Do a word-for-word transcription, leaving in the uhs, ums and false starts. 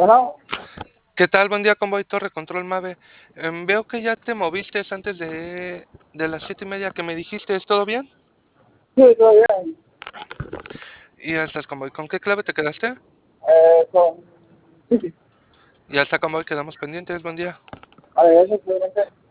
Bueno, ¿Qué tal? Buen día, Convoy Torre Control Mave. Em, veo que ya te moviste antes de, de las siete y media que me dijiste. ¿Es todo bien? sí, todo bien. Y ya estás, Convoy. ¿Con qué clave te quedaste? Eh, con... Sí, sí. Ya está, Convoy. Quedamos pendientes. Buen día. Vale, eso es